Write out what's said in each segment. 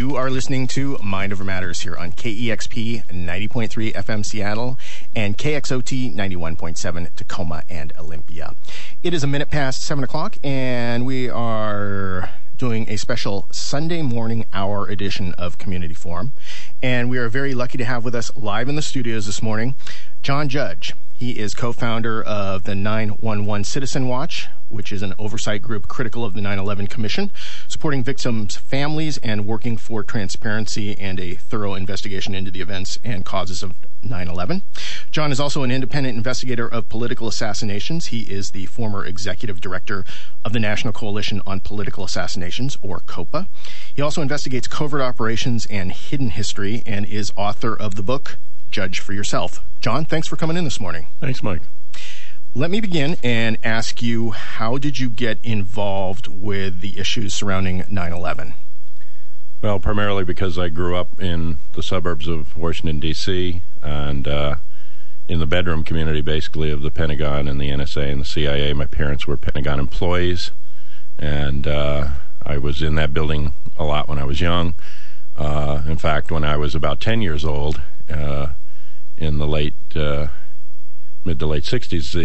You are listening to Mind Over Matters here on KEXP 90.3 FM Seattle and KXOT 91.7 Tacoma and Olympia. It is a minute past 7 o'clock, and we are doing a special Sunday morning hour edition of Community Forum. And we are very lucky to have with us live in the studios this morning John Judge. He is co-founder of the 911 Citizen Watch, which is an oversight group critical of the 9/11 Commission, supporting victims' families and working for transparency and a thorough investigation into the events and causes of 9/11. John is also an independent investigator of political assassinations. He is the former executive director of the National Coalition on Political Assassinations, or COPA. He also investigates covert operations and hidden history and is author of the book, Judge for Yourself. John, thanks for coming in this morning. Thanks, Mike. Let me begin and ask you, how did you get involved with the issues surrounding 9/11? Well, primarily because I grew up in the suburbs of Washington, D.C., and in the bedroom community, basically, of the Pentagon and the NSA and the CIA. My parents were Pentagon employees, and I was in that building a lot when I was young. In fact, when I was about 10 years old, in the mid to late 60s,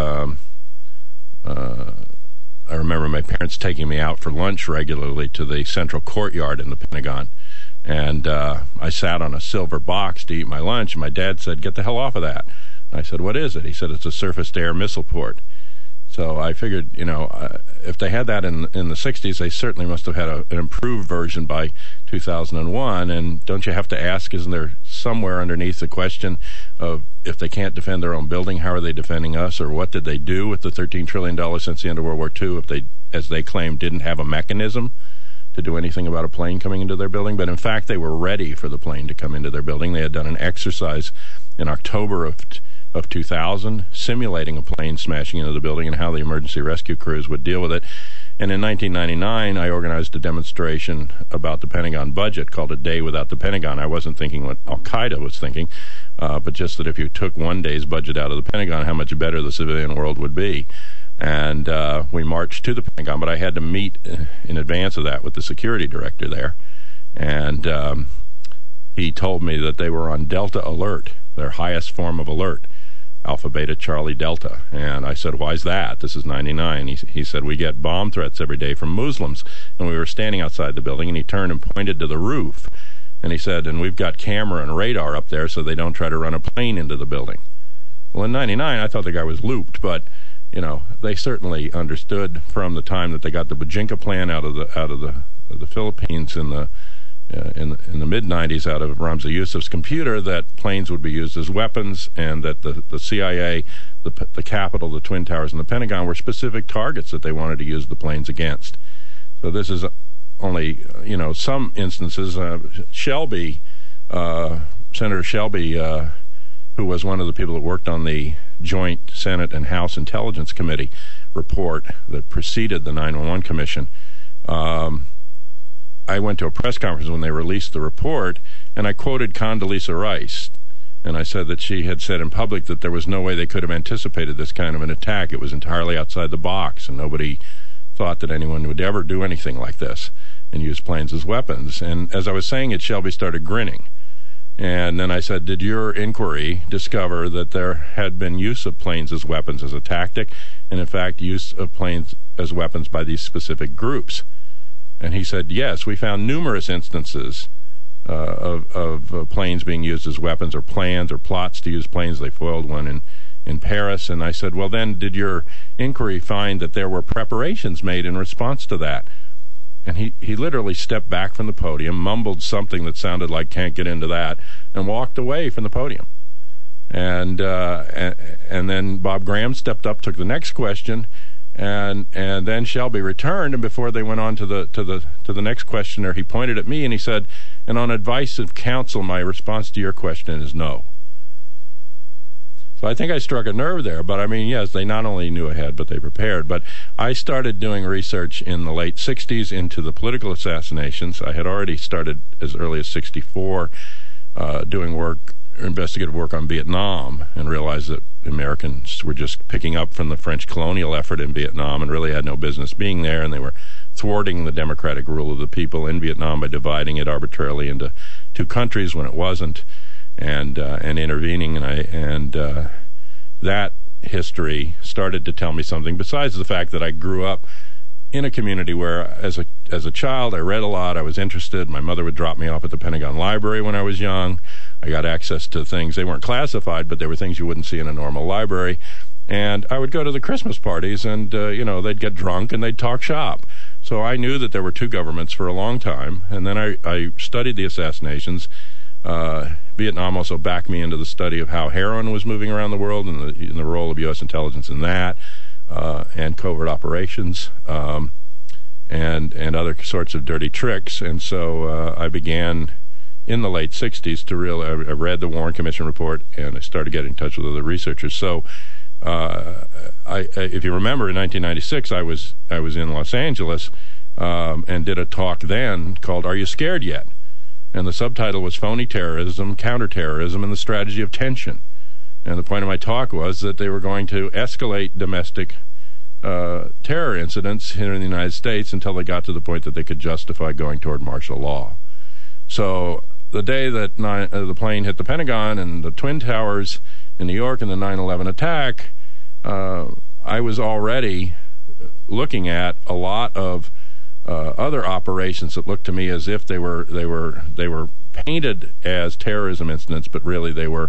I remember my parents taking me out for lunch regularly to the central courtyard in the Pentagon, and I sat on a silver box to eat my lunch, and my dad said, "Get the hell off of that." And I said, "What is it?" He said, "It's a surface-to-air missile port." So I figured, if they had that in the 60s, they certainly must have had an improved version by 2001. And don't you have to ask, isn't there somewhere underneath the question of, if they can't defend their own building, how are they defending us? Or what did they do with the $13 trillion since the end of World War II if they, as they claim, didn't have a mechanism to do anything about a plane coming into their building? But in fact, they were ready for the plane to come into their building. They had done an exercise in October of 2000, simulating a plane smashing into the building and how the emergency rescue crews would deal with it. And in 1999, I organized a demonstration about the Pentagon budget called A Day Without the Pentagon. I wasn't thinking what Al-Qaeda was thinking, but just that if you took one day's budget out of the Pentagon, how much better the civilian world would be. And we marched to the Pentagon, but I had to meet in advance of that with the security director there. And he told me that they were on Delta Alert, their highest form of alert. Alpha, Beta, Charlie, Delta. And I said, "Why's that?" This is 99. He said, "We get bomb threats every day from Muslims." And we were standing outside the building, and he turned and pointed to the roof. And he said, "And we've got camera and radar up there so they don't try to run a plane into the building." Well, in 99, I thought the guy was looped, but, they certainly understood from the time that they got the Bajinka plan out of the Philippines in the mid-90s out of Ramzi Yousef's computer, that planes would be used as weapons, and that the CIA, the Capitol, the Twin Towers, and the Pentagon were specific targets that they wanted to use the planes against. So this is only, some instances. Shelby, Senator Shelby, who was one of the people that worked on the Joint Senate and House Intelligence Committee report that preceded the 911 Commission, I went to a press conference when they released the report, and I quoted Condoleezza Rice, and I said that she had said in public that there was no way they could have anticipated this kind of an attack. It was entirely outside the box, and nobody thought that anyone would ever do anything like this and use planes as weapons. And as I was saying it, Shelby started grinning. And then I said, "Did your inquiry discover that there had been use of planes as weapons as a tactic, and in fact use of planes as weapons by these specific groups?" And he said, "Yes, we found numerous instances of planes being used as weapons, or plans or plots to use planes." They foiled one in Paris. And I said, "Well, then, did your inquiry find that there were preparations made in response to that?" And he literally stepped back from the podium, mumbled something that sounded like "can't get into that," and walked away from the podium. And then Bob Graham stepped up, took the next question, and then Shelby returned, and before they went on to the next questioner, he pointed at me and he said, "And on advice of counsel, my response to your question is no." So I think I struck a nerve there, but I mean, yes, they not only knew ahead, but they prepared. But I started doing research in the late 60s into the political assassinations. I had already started as early as 64 doing investigative work on Vietnam, and realized that Americans were just picking up from the French colonial effort in Vietnam and really had no business being there, and they were thwarting the democratic rule of the people in Vietnam by dividing it arbitrarily into two countries when it wasn't, and intervening. And that history started to tell me something. Besides the fact that I grew up in a community where, as a child, I read a lot. I was interested. My mother would drop me off at the Pentagon Library when I was young. I got access to things. They weren't classified, but they were things you wouldn't see in a normal library. And I would go to the Christmas parties, and they'd get drunk and they'd talk shop. So I knew that there were two governments for a long time. And then I studied the assassinations. Vietnam also backed me into the study of how heroin was moving around the world and the role of U.S. intelligence in that. And covert operations, and other sorts of dirty tricks. And so I began in the late 60s to I read the Warren Commission report, and I started getting in touch with other researchers. So if you remember, in 1996, I was in Los Angeles and did a talk then called "Are You Scared Yet?" And the subtitle was "Phony Terrorism, Counterterrorism, and the Strategy of Tension." And the point of my talk was that they were going to escalate domestic terror incidents here in the United States until they got to the point that they could justify going toward martial law. So the day that the plane hit the Pentagon and the Twin Towers in New York and the 9/11 attack, I was already looking at a lot of other operations that looked to me as if they were painted as terrorism incidents, but really they were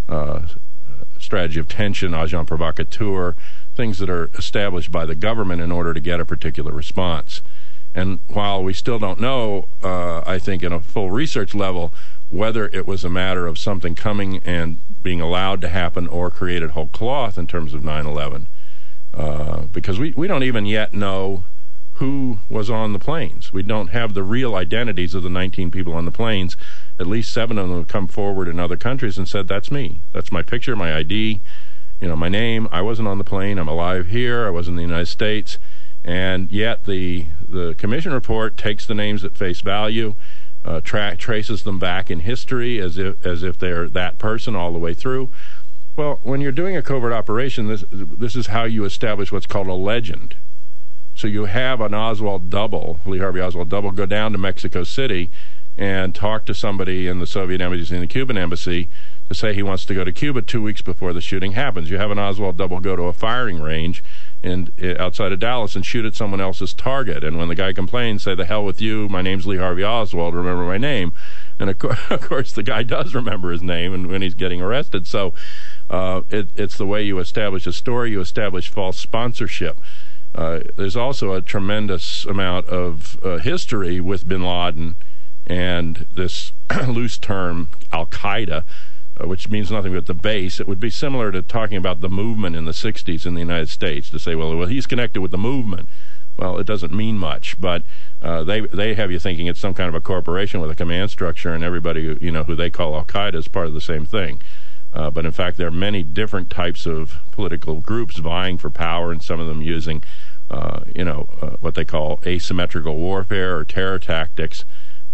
strategy of tension, agent provocateur, things that are established by the government in order to get a particular response. And while we still don't know, I think in a full research level, whether it was a matter of something coming and being allowed to happen or created whole cloth in terms of 9/11, because we don't even yet know who was on the planes. We don't have the real identities of the 19 people on the planes. At least 7 of them have come forward in other countries and said, "That's me. That's my picture, my ID, my name. I wasn't on the plane. I'm alive here. I was in the United States." And yet the commission report takes the names at face value, traces them back in history as if they're that person all the way through. Well, when you're doing a covert operation, this is how you establish what's called a legend. So you have an Oswald double, Lee Harvey Oswald double, go down to Mexico City and talk to somebody in the Soviet embassy and the Cuban embassy to say he wants to go to Cuba 2 weeks before the shooting happens. You have an Oswald double go to a firing range outside of Dallas and shoot at someone else's target. And when the guy complains, say, "The hell with you, my name's Lee Harvey Oswald, remember my name." And of course the guy does remember his name and when he's getting arrested. So it's the way you establish a story. You establish false sponsorship. There's also a tremendous amount of history with bin Laden and this loose term Al-Qaeda, which means nothing but the base. It would be similar to talking about the movement in the 60s in the United States, to say, well, he's connected with the movement. Well, it doesn't mean much, but they have you thinking it's some kind of a corporation with a command structure, and everybody who they call Al-Qaeda is part of the same thing. But in fact, there are many different types of political groups vying for power, and some of them using what they call asymmetrical warfare or terror tactics.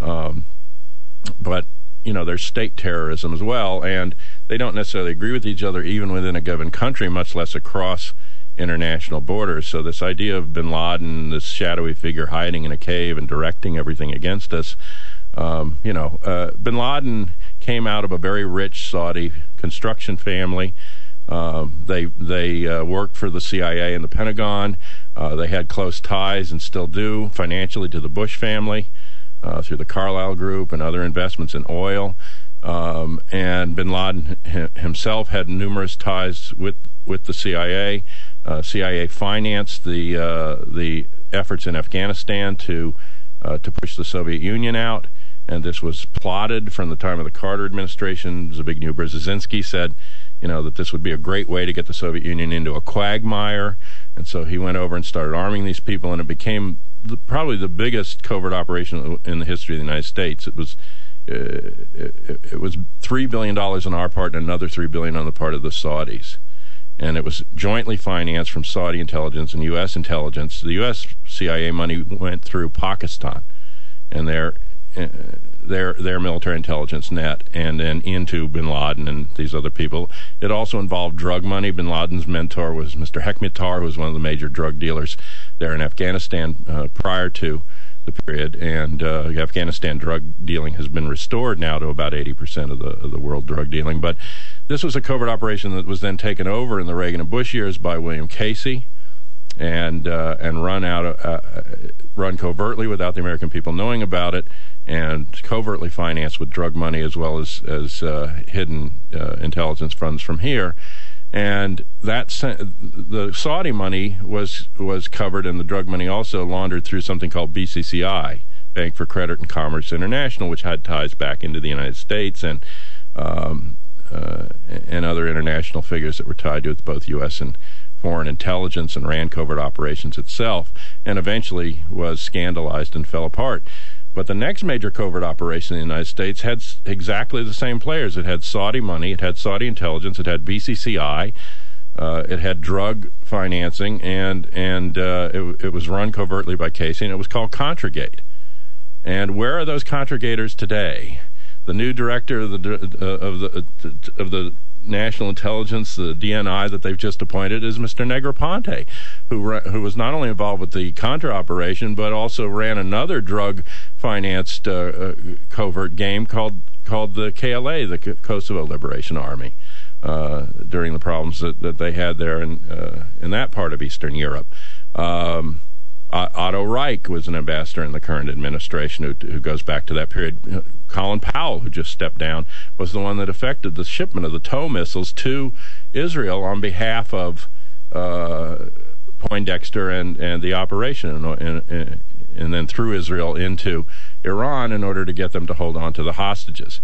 But there's state terrorism as well, and they don't necessarily agree with each other even within a given country, much less across international borders. So this idea of bin Laden, this shadowy figure hiding in a cave and directing everything against us, bin Laden came out of a very rich Saudi construction family. They worked for the CIA and the Pentagon. They had close ties and still do financially to the Bush family through the Carlyle Group and other investments in oil. And bin Laden himself had numerous ties with the CIA. CIA financed the efforts in Afghanistan to push the Soviet Union out. And this was plotted from the time of the Carter administration. Zbigniew Brzezinski said, that this would be a great way to get the Soviet Union into a quagmire. And so he went over and started arming these people, and it became probably the biggest covert operation in the history of the United States. It was $3 billion on our part and another $3 billion on the part of the Saudis. And it was jointly financed from Saudi intelligence and U.S. intelligence. The U.S. CIA money went through Pakistan and their military intelligence net, and then into bin Laden and these other people. It also involved drug money. Bin Laden's mentor was Mr. Hekmatyar, who was one of the major drug dealers there in Afghanistan prior to the period, and Afghanistan drug dealing has been restored now to about 80% of the world drug dealing. But this was a covert operation that was then taken over in the Reagan and Bush years by William Casey, and run covertly without the American people knowing about it, and covertly financed with drug money as well as hidden intelligence funds from here. And the Saudi money was covered, and the drug money also laundered through something called BCCI, Bank for Credit and Commerce International, which had ties back into the United States and other international figures that were tied to both U.S. and foreign intelligence, and ran covert operations itself, and eventually was scandalized and fell apart. But the next major covert operation in the United States had exactly the same players. It had Saudi money, it had Saudi intelligence, it had BCCI, it had drug financing, and it was run covertly by Casey, and it was called Contragate. And where are those Contragators today? The new director of the National Intelligence, the DNI that they've just appointed, is Mr. Negroponte, who was not only involved with the Contra operation, but also ran another drug-financed covert game called the KLA, the Kosovo Liberation Army, during the problems that they had there in that part of Eastern Europe. Otto Reich was an ambassador in the current administration who goes back to that period. Colin Powell, who just stepped down, was the one that effected the shipment of the TOW missiles to Israel on behalf of Poindexter and the operation, and then through Israel into Iran in order to get them to hold on to the hostages.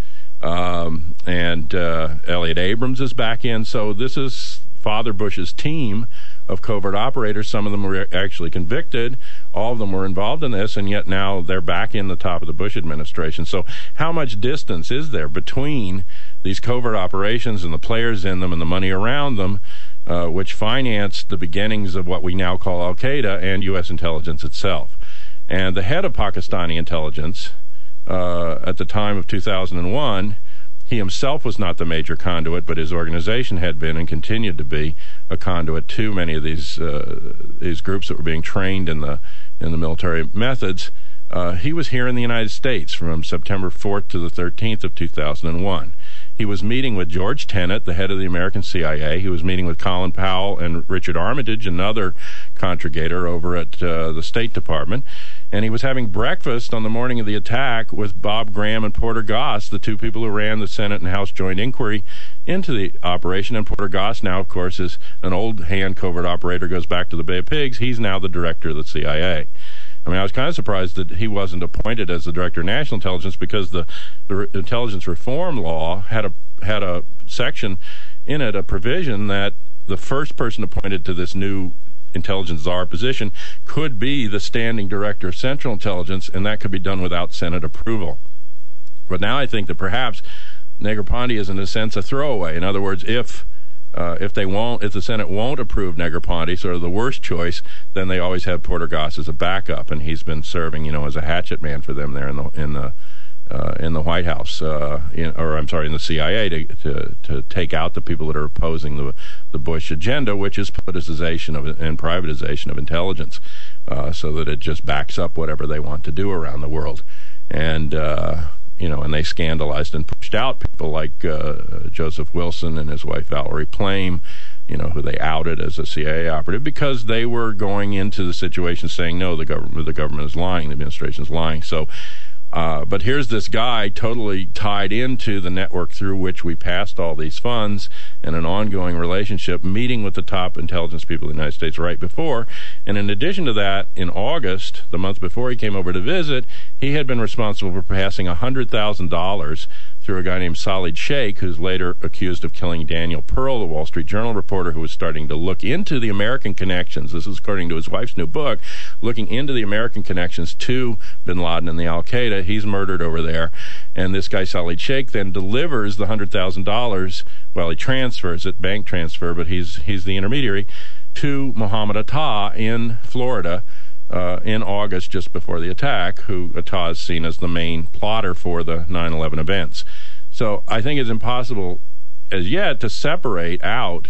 And Elliot Abrams is back in, so this is Father Bush's team of covert operators. Some of them were actually convicted. All of them were involved in this, and yet now they're back in the top of the Bush administration. So how much distance is there between these covert operations and the players in them and the money around them, which financed the beginnings of what we now call Al-Qaeda and U.S. intelligence itself? And the head of Pakistani intelligence at the time of 2001, he himself was not the major conduit, but his organization had been and continued to be a conduit to many of these groups that were being trained in the military methods. He was here in the United States from September 4th to the 13th of 2001. He was meeting with George Tenet, the head of the American CIA. He was meeting with Colin Powell and Richard Armitage, another contragator over at the State Department. And he was having breakfast on the morning of the attack with Bob Graham and Porter Goss, the two people who ran the Senate and House joint inquiry into the operation. And Porter Goss now, of course, is an old-hand covert operator, goes back to the Bay of Pigs. He's now the director of the CIA. I mean, I was kind of surprised that he wasn't appointed as the director of national intelligence, because the intelligence reform law had a section in it, a provision that the first person appointed to this new intelligence czar position could be the standing director of Central Intelligence, and that could be done without Senate approval. But now I think that perhaps Negroponte is, in a sense, a throwaway. In other words, if the Senate won't approve Negroponte, sort of the worst choice, then they always have Porter Goss as a backup, and he's been serving, as a hatchet man for them there in the White House, in the CIA, to take out the people that are opposing the Bush agenda, which is politicization and privatization of intelligence, so that it just backs up whatever they want to do around the world. And and they scandalized and pushed out people like Joseph Wilson and his wife Valerie Plame, who they outed as a CIA operative, because they were going into the situation saying, no, the government is lying, the administration is lying. So, but here's this guy totally tied into the network through which we passed all these funds, and an ongoing relationship, meeting with the top intelligence people in the United States right before. And in addition to that, in August, the month before he came over to visit, he had been responsible for passing $100,000 through a guy named Salid Sheikh, who's later accused of killing Daniel Pearl, the Wall Street Journal reporter who was starting to look into the American connections. This is according to his wife's new book, looking into the American connections to bin Laden and the Al-Qaeda. He's murdered over there. And this guy, Salid Sheikh, then delivers the $100,000, well, he transfers it, bank transfer, but he's the intermediary, to Mohammed Atta in Florida, in August, just before the attack, who Atta is seen as the main plotter for the 9/11 events. So I think it's impossible as yet to separate out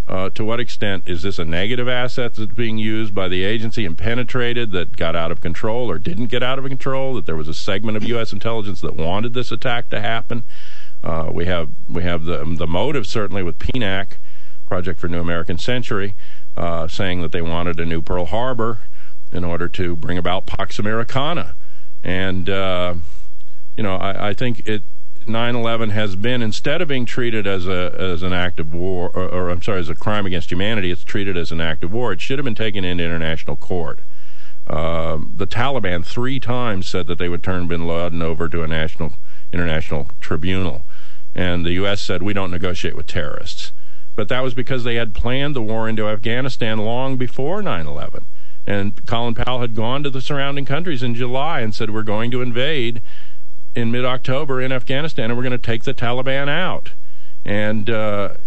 To what extent is this a negative asset that's being used by the agency and penetrated, that got out of control or didn't get out of control, that there was a segment of U.S. intelligence that wanted this attack to happen? We have the motive, certainly, with PNAC, Project for New American Century, saying that they wanted a new Pearl Harbor in order to bring about Pax Americana. And, I think 9/11 has been, instead of being treated as an act of war, as a crime against humanity, it's treated as an act of war. It should have been taken into international court. The Taliban 3 times said that they would turn bin Laden over to a international tribunal. And the U.S. said, we don't negotiate with terrorists. But that was because they had planned the war into Afghanistan long before 9/11. And Colin Powell had gone to the surrounding countries in July and said, we're going to invade in mid-October in Afghanistan, and we're going to take the Taliban out. And, the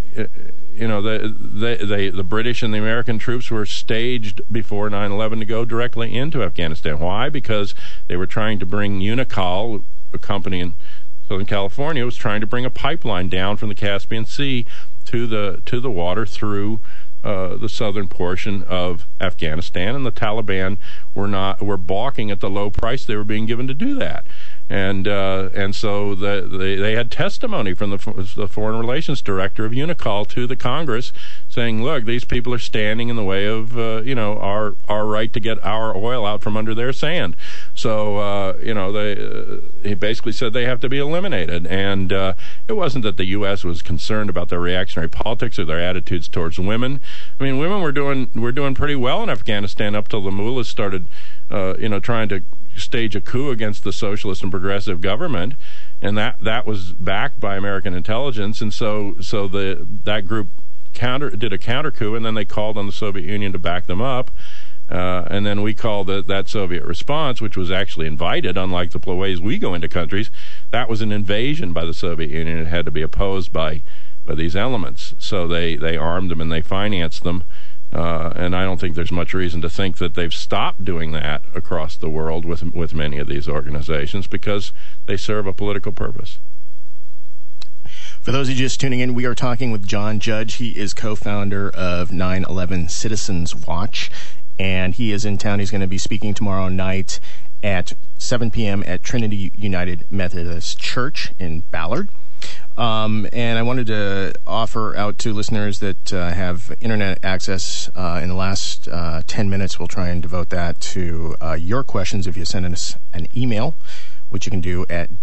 British and the American troops were staged before 9/11 to go directly into Afghanistan. Why? Because they were trying to bring Unocal, a company in Southern California, was trying to bring a pipeline down from the Caspian Sea to the water through the southern portion of Afghanistan, and the Taliban were balking at the low price they were being given to do that. And so they had testimony from the Foreign Relations Director of Unocal to the Congress saying, look, these people are standing in the way of our right to get our oil out from under their sand. So he basically said they have to be eliminated. And it wasn't that the U.S. was concerned about their reactionary politics or their attitudes towards women. I mean, women were doing pretty well in Afghanistan up till the mullahs started trying to stage a coup against the socialist and progressive government, and that was backed by American intelligence, and so that group did a counter coup, and then they called on the Soviet Union to back them up, and then we called that Soviet response, which was actually invited, unlike the ways we go into countries. That was an invasion by the Soviet Union. It had to be opposed by these elements, so they armed them and they financed them. And I don't think there's much reason to think that they've stopped doing that across the world with many of these organizations, because they serve a political purpose. For those of you just tuning in, we are talking with John Judge. He is co-founder of 9/11 Citizens Watch, and he is in town. He's going to be speaking tomorrow night at 7 p.m. at Trinity United Methodist Church in Ballard. And I wanted to offer out to listeners that have internet access in the last 10 minutes, we'll try and devote that to your questions if you send us an email, which you can do at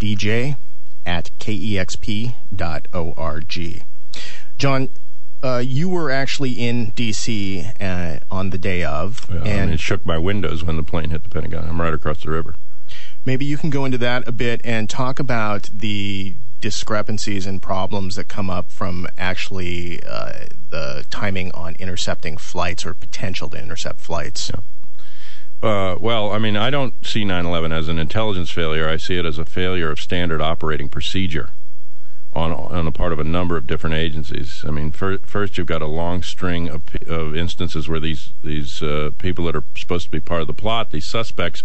dj@kexp.org. John, you were actually in D.C. On the day of. And it shook my windows when the plane hit the Pentagon. I'm right across the river. Maybe you can go into that a bit and talk about the discrepancies and problems that come up from actually the timing on intercepting flights or potential to intercept flights. Yeah. Well, I mean, I don't see 9/11 as an intelligence failure. I see it as a failure of standard operating procedure on the part of a number of different agencies. I mean, first you've got a long string of instances where these people that are supposed to be part of the plot, these suspects,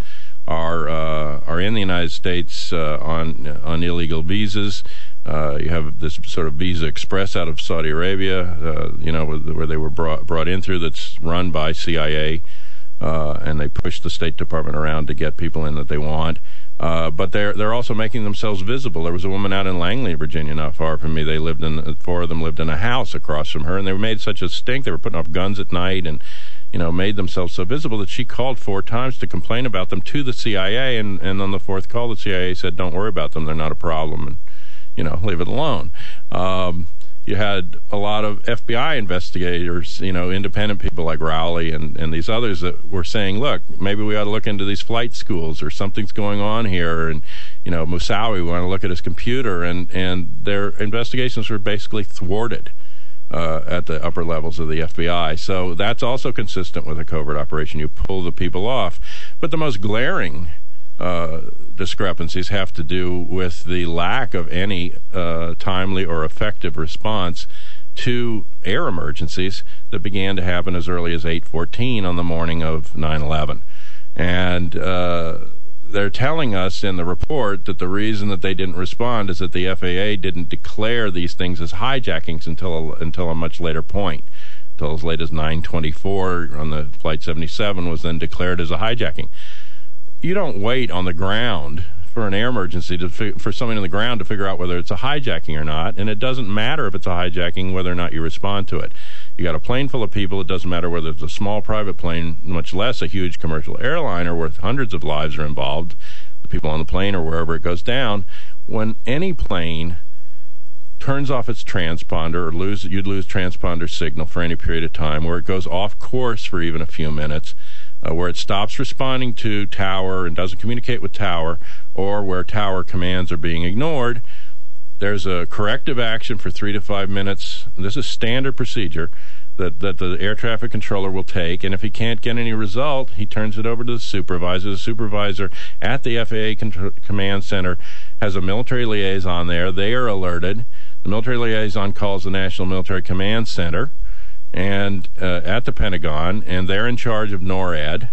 are in the United States on illegal visas. You have this sort of Visa Express out of Saudi Arabia, where they were brought in through, that's run by CIA, and they push the State Department around to get people in that they want. But they're also making themselves visible. There was a woman out in Langley, Virginia, not far from me. 4 of them lived in a house across from her, and they made such a stink. They were putting off guns at night and made themselves so visible that she called 4 times to complain about them to the CIA, and on the 4th call, the CIA said, don't worry about them, they're not a problem, and, leave it alone. You had a lot of FBI investigators, independent people like Rowley and these others that were saying, look, maybe we ought to look into these flight schools, or something's going on here, and, Moussaoui, we want to look at his computer, and their investigations were basically thwarted at the upper levels of the FBI. So that's also consistent with a covert operation. You pull the people off. But the most glaring discrepancies have to do with the lack of any timely or effective response to air emergencies that began to happen as early as 8:14 on the morning of 9/11. And they're telling us in the report that the reason that they didn't respond is that the FAA didn't declare these things as hijackings until a much later point. until as late as 9:24 on the Flight 77 was then declared as a hijacking. You don't wait on the ground for an air emergency for something on the ground to figure out whether it's a hijacking or not, and it doesn't matter if it's a hijacking whether or not you respond to it. You got a plane full of people. It doesn't matter whether it's a small private plane, much less a huge commercial airliner where hundreds of lives are involved, the people on the plane or wherever it goes down. When any plane turns off its transponder or you'd lose transponder signal for any period of time, where it goes off course for even a few minutes, where it stops responding to tower and doesn't communicate with tower, or where tower commands are being ignored, there's a corrective action for 3 to 5 minutes. This is standard procedure that the air traffic controller will take, and if he can't get any result, he turns it over to the supervisor. The supervisor at the FAA Command Center has a military liaison there. They are alerted. The military liaison calls the National Military Command Center and at the Pentagon, and they're in charge of NORAD,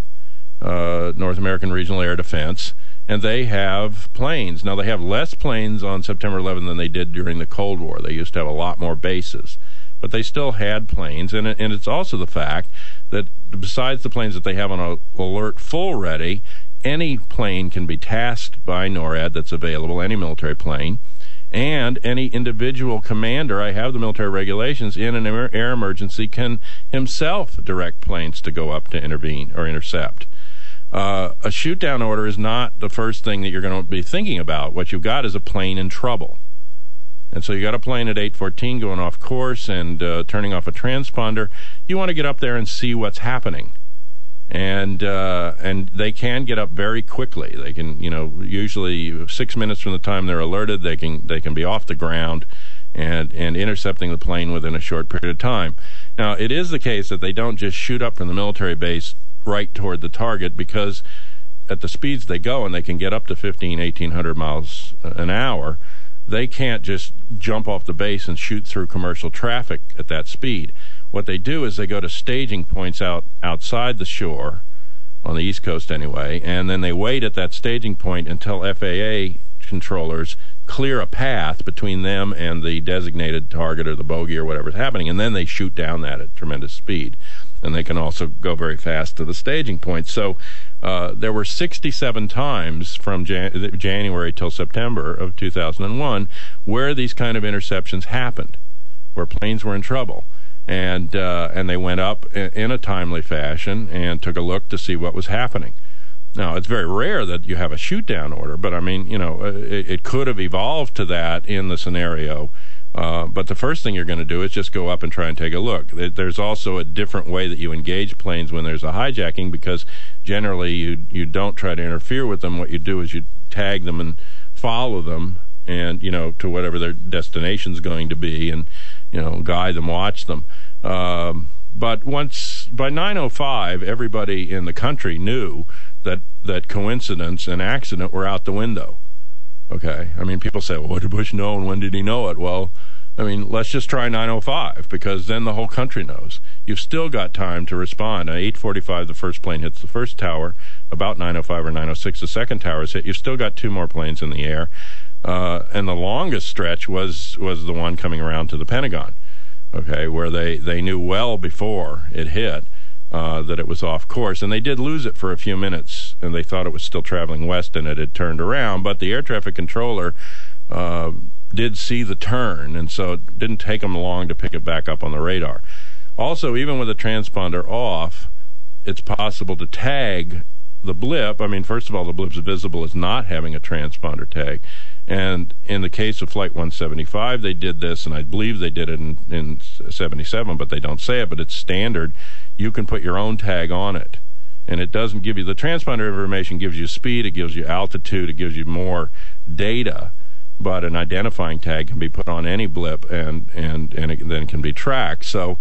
North American Regional Air Defense, and they have planes. Now, they have less planes on September 11 than they did during the Cold War. They used to have a lot more bases, but they still had planes, and it's also the fact that besides the planes that they have on alert full ready, any plane can be tasked by NORAD that's available, any military plane, and any individual commander, I have the military regulations, in an air emergency can himself direct planes to go up to intervene or intercept. A shoot-down order is not the first thing that you're going to be thinking about. What you've got is a plane in trouble. And so you got a plane at 8:14 going off course and turning off a transponder. You want to get up there and see what's happening. And they can get up very quickly. They can, usually 6 minutes from the time they're alerted, they can be off the ground and intercepting the plane within a short period of time. Now, it is the case that they don't just shoot up from the military base right toward the target, because at the speeds they go, and they can get up to 1,800 miles an hour, they can't just jump off the base and shoot through commercial traffic at that speed. What they do is they go to staging points outside the shore, on the East Coast anyway, and then they wait at that staging point until FAA controllers clear a path between them and the designated target or the bogey or whatever's happening, and then they shoot down that at tremendous speed. And they can also go very fast to the staging point. So there were 67 times from January till September of 2001 where these kind of interceptions happened, where planes were in trouble. And they went up in a timely fashion and took a look to see what was happening. Now, it's very rare that you have a shoot-down order, but I mean, it could have evolved to that in the scenario. But the first thing you're going to do is just go up and try and take a look. There's also a different way that you engage planes when there's a hijacking, because generally you don't try to interfere with them. What you do is you tag them and follow them, and to whatever their destination's going to be, and guide them, watch them. But once by 9:05, everybody in the country knew that coincidence and accident were out the window. Okay, I mean, people say, well, what did Bush know and when did he know it? Well, I mean, let's just try 9:05, because then the whole country knows. You've still got time to respond. At 8:45, the first plane hits the first tower. About 9:05 or 9:06, the second tower is hit. You've still got 2 more planes in the air. And the longest stretch was the one coming around to the Pentagon, okay, where they knew well before it hit that it was off course. And they did lose it for a few minutes, and they thought it was still traveling west and it had turned around. But the air traffic controller did see the turn, and so it didn't take them long to pick it back up on the radar. Also, even with the transponder off, it's possible to tag the blip. I mean, first of all, the blip's visible as not having a transponder tag. And in the case of Flight 175, they did this, and I believe they did it in 77, but they don't say it, but it's standard. You can put your own tag on it, and it doesn't give you, the transponder information gives you speed, it gives you altitude, it gives you more data, but an identifying tag can be put on any blip, and it then can be tracked. So,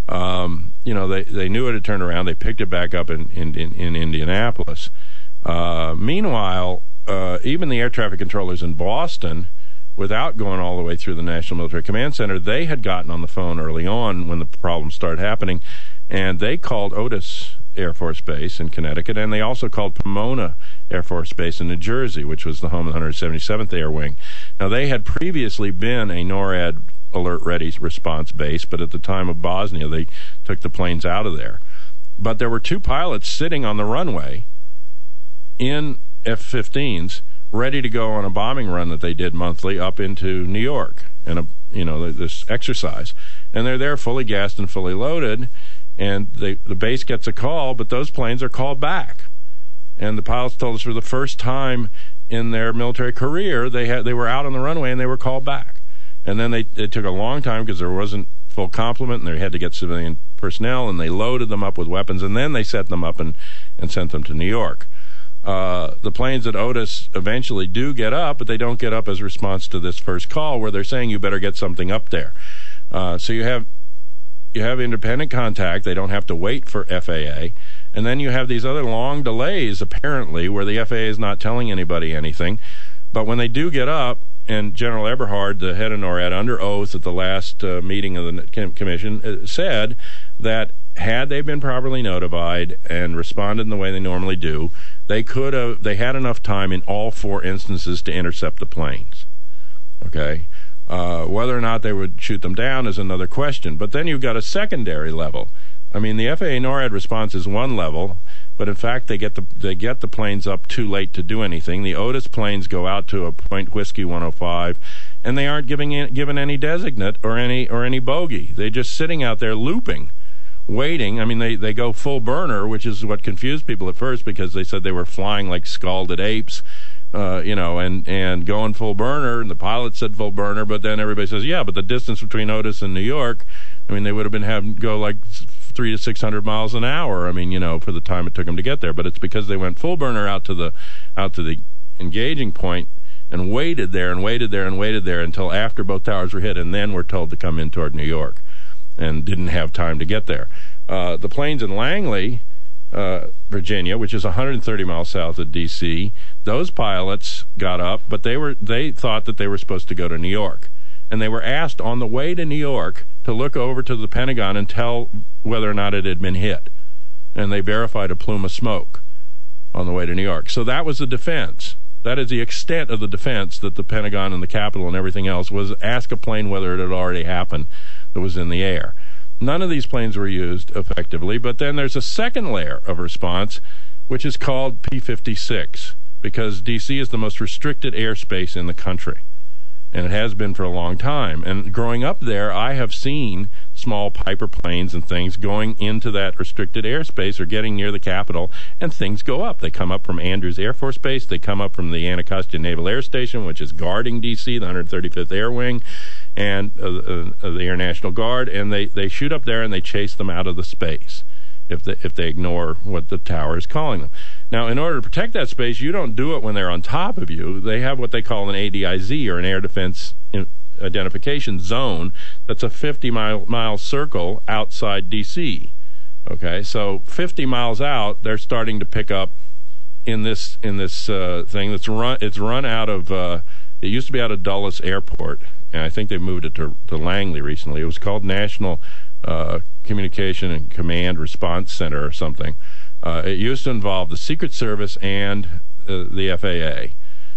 they knew it had turned around. They picked it back up in Indianapolis. Meanwhile, even the air traffic controllers in Boston, without going all the way through the National Military Command Center, they had gotten on the phone early on when the problems started happening, and they called Otis Air Force Base in Connecticut, and they also called Pomona Air Force Base in New Jersey, which was the home of the 177th Air Wing. Now, they had previously been a NORAD alert ready response base, but at the time of Bosnia, they took the planes out of there. But there were 2 pilots sitting on the runway in F-15s ready to go on a bombing run that they did monthly up into New York and this exercise. And they're there fully gassed and fully loaded, and the base gets a call, but those planes are called back. And the pilots told us for the first time in their military career, they were out on the runway and they were called back. And then it took a long time because there wasn't full complement, and they had to get civilian personnel, and they loaded them up with weapons, and then they set them up and sent them to New York. The planes at Otis eventually do get up, but they don't get up as a response to this first call where they're saying you better get something up there. So you have independent contact. They don't have to wait for FAA. And then you have these other long delays, apparently, where the FAA is not telling anybody anything. But when they do get up, and General Eberhard, the head of NORAD, under oath at the last meeting of the commission, said that had they been properly notified and responded in the way they normally do, they had enough time in all 4 instances to intercept the planes. Okay? Whether or not they would shoot them down is another question. But then you've got a secondary level. I mean, the FAA NORAD response is one level, but in fact they get the planes up too late to do anything. The Otis planes go out to a Point Whiskey 105, and they aren't given any designate or any bogey. They're just sitting out there looping, waiting. I mean, they go full burner, which is what confused people at first because they said they were flying like scalded apes. And going full burner, and the pilot said full burner, but then everybody says, yeah, but the distance between Otis and New York, I mean, they would have been having to go like 300 to 600 miles an hour. I mean, for the time it took them to get there, but it's because they went full burner out to the engaging point and waited there until after both towers were hit, and then were told to come in toward New York, and didn't have time to get there. The planes in Langley, Virginia, which is 130 miles south of D.C., those pilots got up, but they thought that they were supposed to go to New York. And they were asked on the way to New York to look over to the Pentagon and tell whether or not it had been hit. And they verified a plume of smoke on the way to New York. So that was the defense. That is the extent of the defense that the Pentagon and the Capitol and everything else was ask a plane whether it had already happened that was in the air. None of these planes were used effectively, but then there's a second layer of response, which is called P-56, because D.C. is the most restricted airspace in the country, and it has been for a long time. And growing up there, I have seen small Piper planes and things going into that restricted airspace or getting near the Capitol, and things go up. They come up from Andrews Air Force Base. They come up from the Anacostia Naval Air Station, which is guarding D.C., the 135th Air Wing, and the Air National Guard, and they shoot up there and they chase them out of the space if they ignore what the tower is calling them. Now, in order to protect that space, you don't do it when they're on top of you. They have what they call an ADIZ, or an Air Defense Identification Zone. That's a 50-mile circle outside D.C. Okay, so 50 miles out, they're starting to pick up in this thing that's run. It's run out of. It used to be out of Dulles Airport, and I think they moved it to Langley recently. It was called National Communication and Command Response Center or something. It used to involve the Secret Service and the FAA.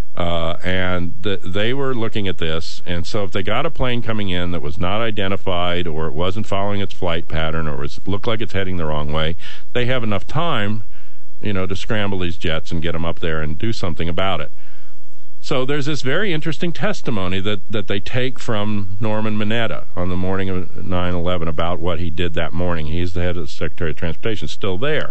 They were looking at this, and so if they got a plane coming in that was not identified, or it wasn't following its flight pattern, or looked like it's heading the wrong way, they have enough time, to scramble these jets and get them up there and do something about it. So there's this very interesting testimony that they take from Norman Mineta on the morning of 9/11 about what he did that morning. He's the head of the Secretary of Transportation, still there.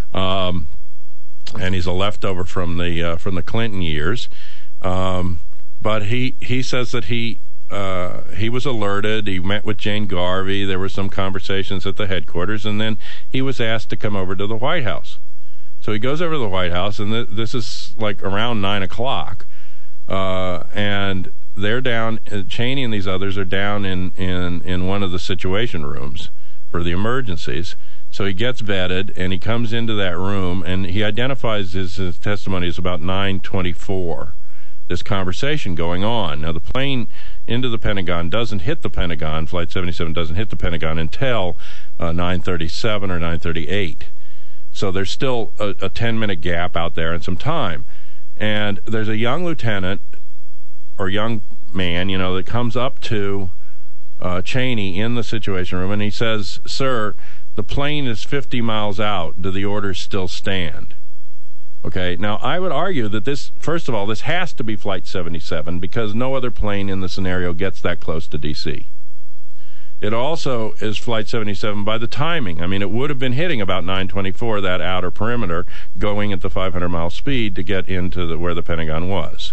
And he's a leftover from the Clinton years, but he says that he was alerted. He met with Jane Garvey. There were some conversations at the headquarters, and then he was asked to come over to the White House. So he goes over to the White House, and this is like around 9 o'clock, and they're down. Cheney and these others are down in one of the situation rooms for the emergencies. So he gets vetted, and he comes into that room, and he identifies his testimony as about 9:24, this conversation going on. Now, the plane into the Pentagon doesn't hit the Pentagon, Flight 77 doesn't hit the Pentagon until 9:37 or 9:38. So there's still a 10-minute gap out there and some time. And there's a young lieutenant or young man, that comes up to Cheney in the Situation Room, and he says, "Sir, the plane is 50 miles out. Do the orders still stand?" Okay, now I would argue that this, first of all, this has to be Flight 77 because no other plane in the scenario gets that close to D.C. It also is Flight 77 by the timing. I mean, it would have been hitting about 9:24, that outer perimeter, going at the 500-mile speed to get into where the Pentagon was.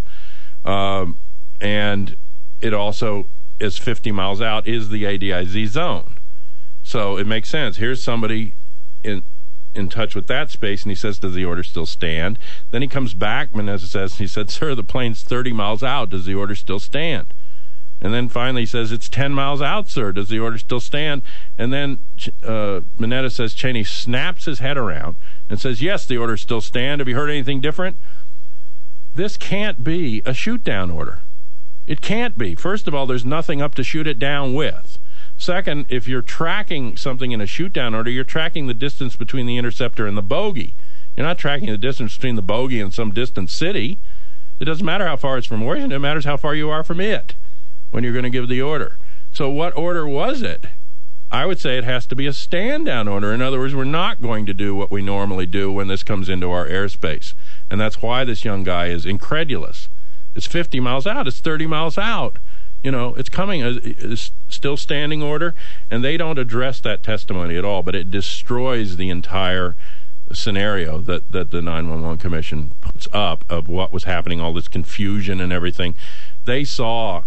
And it also is 50 miles out, is the ADIZ zone. So it makes sense. Here's somebody in touch with that space, and he says, "Does the order still stand?" Then he comes back, Menendez says, and he said, "Sir, the plane's 30 miles out. Does the order still stand?" And then finally he says, "It's 10 miles out, sir. Does the order still stand?" And then Menendez says, Cheney snaps his head around and says, "Yes, the order still stand. Have you heard anything different?" This can't be a shoot-down order. It can't be. First of all, there's nothing up to shoot it down with. Second, if you're tracking something in a shoot-down order, you're tracking the distance between the interceptor and the bogey. You're not tracking the distance between the bogey and some distant city. It doesn't matter how far it's from Washington. It matters how far you are from it when you're going to give the order. So what order was it? I would say it has to be a stand-down order. In other words, we're not going to do what we normally do when this comes into our airspace. And that's why this young guy is incredulous. It's 50 miles out. It's 30 miles out. You know, it's coming. It's still standing order, and they don't address that testimony at all, but it destroys the entire scenario that the 911 Commission puts up of what was happening, all this confusion and everything. They saw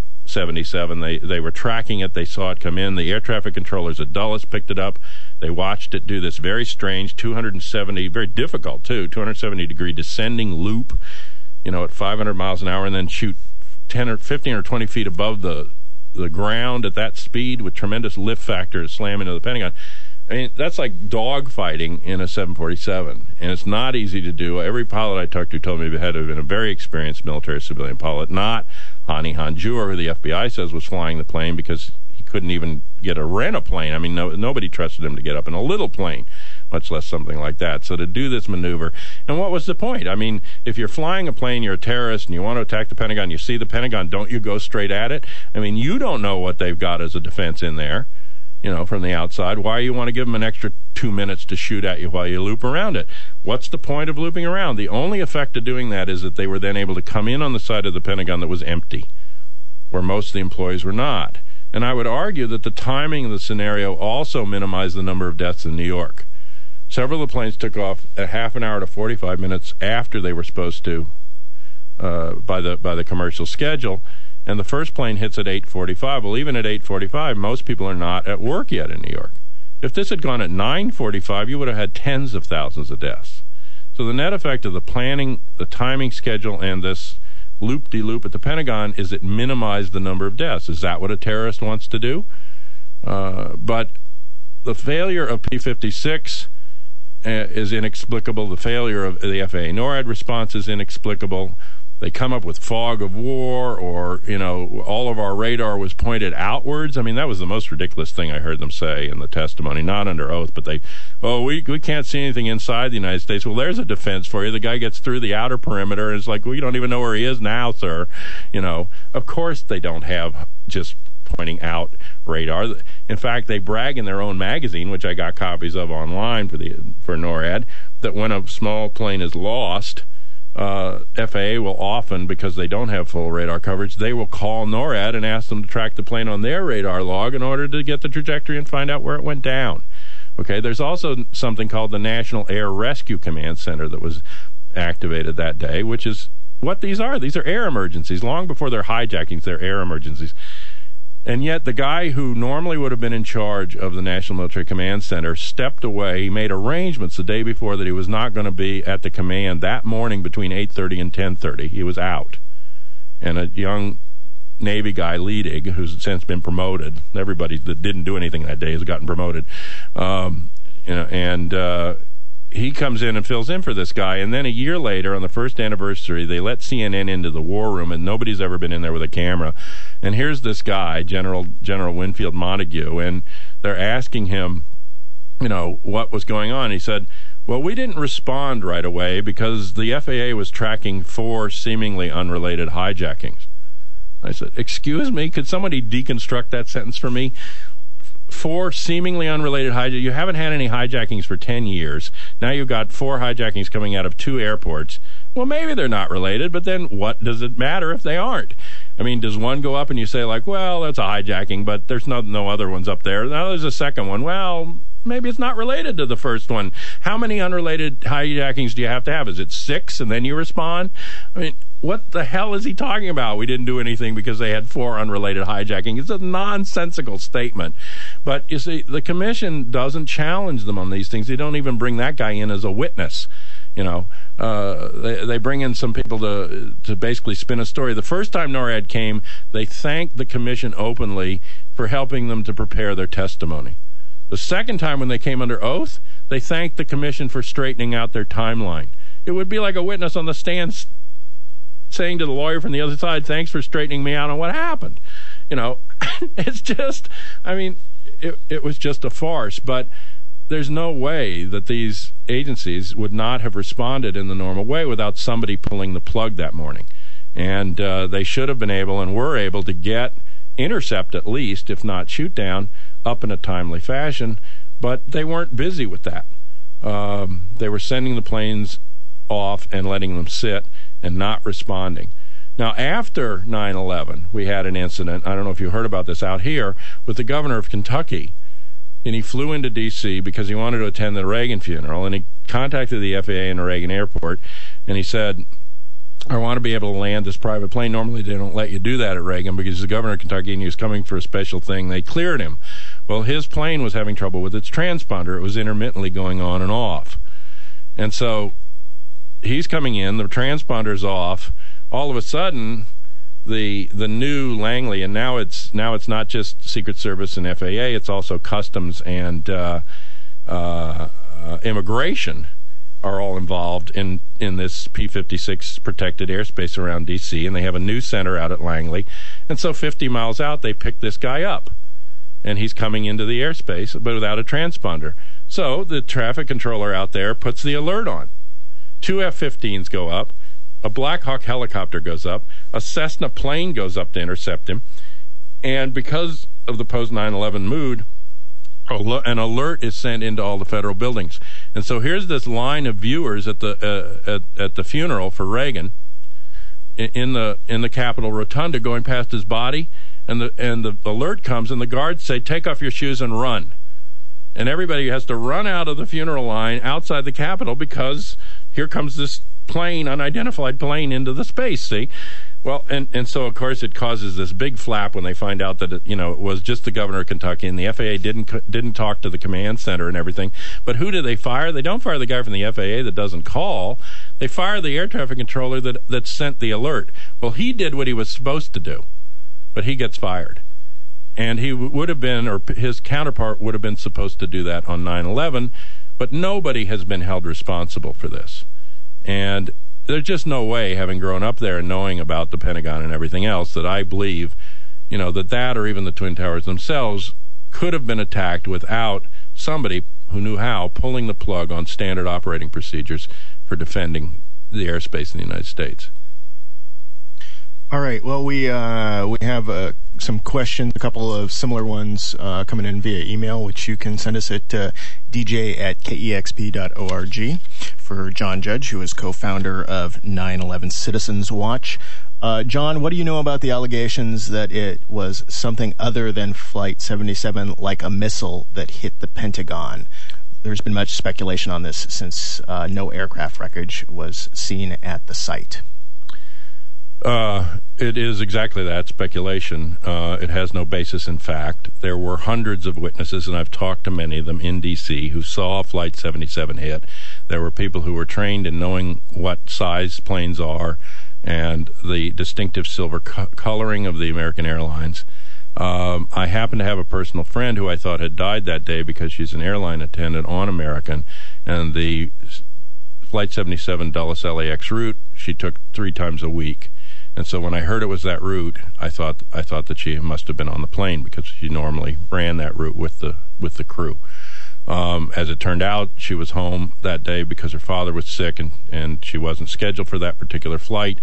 77. They were tracking it. They saw it come in. The air traffic controllers at Dulles picked it up. They watched it do this very strange 270, very difficult too, 270-degree descending loop, you know, at 500 miles an hour, and then shoot 10 or 15 or 20 feet above the ground at that speed with tremendous lift factor to slam into the Pentagon. I mean, that's like dogfighting in a 747, and it's not easy to do. Every pilot I talked to told me it had to have been a very experienced military civilian pilot, not Hani Hanjour, who the FBI says was flying the plane because he couldn't even rent a plane. I mean, nobody trusted him to get up in a little plane, much less something like that. So to do this maneuver, and what was the point? I mean, if you're flying a plane, you're a terrorist, and you want to attack the Pentagon, you see the Pentagon, don't you go straight at it? I mean, you don't know what they've got as a defense in there, you know, from the outside. Why you want to give them an extra 2 minutes to shoot at you while you loop around it? What's the point of looping around? The only effect of doing that is that they were then able to come in on the side of the Pentagon that was empty, where most of the employees were not. And I would argue that the timing of the scenario also minimized the number of deaths in New York. Several of the planes took off a half an hour to 45 minutes after they were supposed to by the commercial schedule, and the first plane hits at 8:45. Well, even at 8:45, most people are not at work yet in New York. If this had gone at 9:45, you would have had tens of thousands of deaths. So the net effect of the planning, the timing schedule, and this loop-de-loop at the Pentagon is it minimized the number of deaths. Is that what a terrorist wants to do? But the failure of P-56 is inexplicable. The failure of the FAA NORAD response is inexplicable. They come up with fog of war, or, you know, all of our radar was pointed outwards. I mean, that was the most ridiculous thing I heard them say in the testimony, not under oath, but we can't see anything inside the United States. Well, there's a defense for you. The guy gets through the outer perimeter, and it's like, well, you don't even know where he is now, sir. You know, of course they don't have just pointing out radar. In fact, they brag in their own magazine, which I got copies of online for NORAD, that when a small plane is lost, FAA will often, because they don't have full radar coverage, they will call NORAD and ask them to track the plane on their radar log in order to get the trajectory and find out where it went down. Okay, there's also something called the National Air Rescue Command Center that was activated that day, which is what these are. These are air emergencies. Long before they're hijackings, they're air emergencies. And yet the guy who normally would have been in charge of the National Military Command Center stepped away. He made arrangements the day before that he was not going to be at the command that morning between 8:30 and 10:30. He was out. And a young Navy guy, Leedig, who's since been promoted, everybody that didn't do anything that day has gotten promoted, he comes in and fills in for this guy. And then a year later, on the first anniversary, they let CNN into the war room, and nobody's ever been in there with a camera. And here's this guy, General Winfield Montague, and they're asking him, you know, what was going on. He said, well, we didn't respond right away because the FAA was tracking 4 seemingly unrelated hijackings. I said, excuse me, could somebody deconstruct that sentence for me? 4 seemingly unrelated hijackings. You haven't had any hijackings for 10 years. Now you've got 4 hijackings coming out of 2 airports. Well, maybe they're not related, but then what does it matter if they aren't? I mean, does one go up and you say, like, well, that's a hijacking, but there's no other ones up there. Now there's a second one. Well, maybe it's not related to the first one. How many unrelated hijackings do you have to have? Is it 6 and then you respond? I mean, what the hell is he talking about? We didn't do anything because they had 4 unrelated hijackings. It's a nonsensical statement. But you see, the commission doesn't challenge them on these things. They don't even bring that guy in as a witness. You know, they bring in some people to basically spin a story. The first time NORAD came, they thanked the commission openly for helping them to prepare their testimony. The second time when they came under oath, they thanked the commission for straightening out their timeline. It would be like a witness on the stand saying to the lawyer from the other side, thanks for straightening me out on what happened. You know, it's just, I mean, it was just a farce. But there's no way that these agencies would not have responded in the normal way without somebody pulling the plug that morning. And they should have been able and were able to intercept at least, if not shoot down, up in a timely fashion. But they weren't busy with that. They were sending the planes off and letting them sit and not responding. Now, after 9/11, we had an incident, I don't know if you heard about this out here, with the governor of Kentucky. And he flew into D.C. because he wanted to attend the Reagan funeral, and he contacted the FAA in the Reagan airport, and he said, I want to be able to land this private plane. Normally they don't let you do that at Reagan because he's the governor of Kentucky and he was coming for a special thing. They cleared him. Well, his plane was having trouble with its transponder. It was intermittently going on and off. And so he's coming in, the transponder's off. All of a sudden, the new Langley, and now it's not just Secret Service and FAA, it's also Customs and Immigration are all involved in this P-56 protected airspace around D.C., and they have a new center out at Langley. And so 50 miles out, they pick this guy up, and he's coming into the airspace, but without a transponder. So the traffic controller out there puts the alert on. 2 F-15s go up, a Black Hawk helicopter goes up, a Cessna plane goes up to intercept him, and because of the post-9/11 mood, an alert is sent into all the federal buildings. And so here's this line of viewers at the funeral for Reagan in the Capitol Rotunda going past his body, and the alert comes, and the guards say, take off your shoes and run. And everybody has to run out of the funeral line outside the Capitol because here comes this plane, unidentified plane, into the space, see? Well, and so, of course, it causes this big flap when they find out that, it was just the governor of Kentucky, and the FAA didn't talk to the command center and everything. But who do they fire? They don't fire the guy from the FAA that doesn't call. They fire the air traffic controller that sent the alert. Well, he did what he was supposed to do, but he gets fired. And he would have been, or his counterpart would have been supposed to do that on 9/11, but nobody has been held responsible for this. And there's just no way, having grown up there and knowing about the Pentagon and everything else, that I believe, that or even the Twin Towers themselves could have been attacked without somebody who knew how pulling the plug on standard operating procedures for defending the airspace in the United States. All right. Well, we have some questions, a couple of similar ones coming in via email, which you can send us at dj@kexp.org for John Judge, who is co-founder of 9/11 Citizens Watch. John, what do you know about the allegations that it was something other than Flight 77, like a missile, that hit the Pentagon? There's been much speculation on this since no aircraft wreckage was seen at the site. It is exactly that, speculation. It has no basis in fact. There were hundreds of witnesses, and I've talked to many of them in D.C., who saw Flight 77 hit. There were people who were trained in knowing what size planes are and the distinctive silver coloring of the American Airlines. I happen to have a personal friend who I thought had died that day because she's an airline attendant on American, and the Flight 77 Dulles LAX route she took 3 times a week. And so when I heard it was that route, I thought that she must have been on the plane because she normally ran that route with the crew. As it turned out, she was home that day because her father was sick and she wasn't scheduled for that particular flight.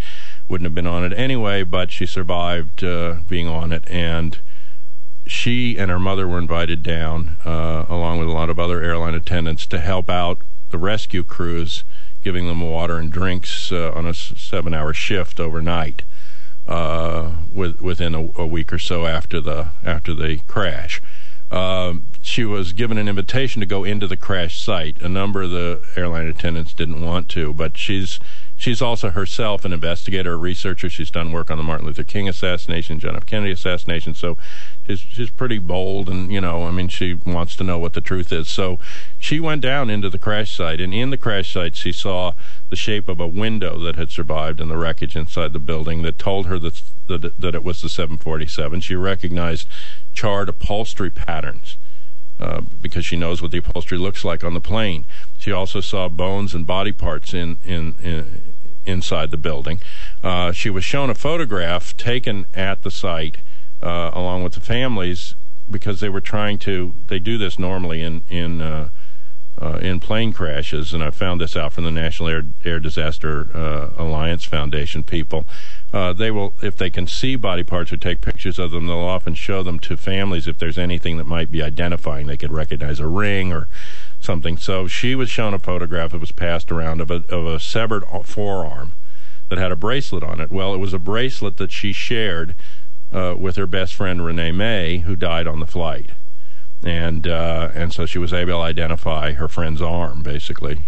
wouldn't have been on it anyway, but she survived being on it. And she and her mother were invited down, along with a lot of other airline attendants, to help out the rescue crews, giving them water and drinks on a 7-hour shift overnight, within a week or so after the crash. She was given an invitation to go into the crash site. A number of the airline attendants didn't want to, but she's also herself an investigator, a researcher. She's done work on the Martin Luther King assassination, John F. Kennedy assassination, so she's pretty bold, and, she wants to know what the truth is. So she went down into the crash site, and in the crash site she saw the shape of a window that had survived in the wreckage inside the building that told her that it was the 747. She recognized charred upholstery patterns, because she knows what the upholstery looks like on the plane. She also saw bones and body parts inside the building. She was shown a photograph taken at the site, along with the families, because they do this normally in plane crashes, and I found this out from the National Air Disaster Alliance Foundation people. They will, if they can see body parts or take pictures of them, they'll often show them to families if there's anything that might be identifying. They could recognize a ring or something. So she was shown a photograph that was passed around of a severed forearm that had a bracelet on it. Well, it was a bracelet that she shared with her best friend Renee May, who died on the flight. And so she was able to identify her friend's arm, basically,